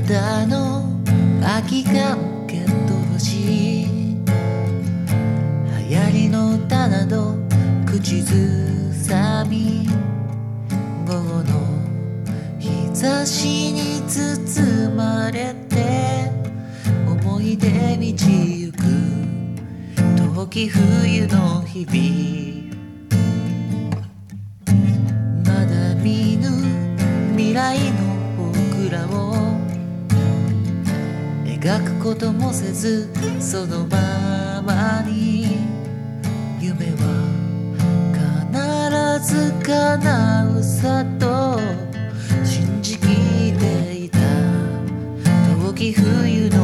たの秋がけと星、流行りの歌など口ずさみ、午後の日差しに包まれて思い出満ちゆく冬季冬の日々、まだ見ぬ未来の僕らを描くこともせず、そのままに夢は必ず叶うさと信じきっていた冬季冬の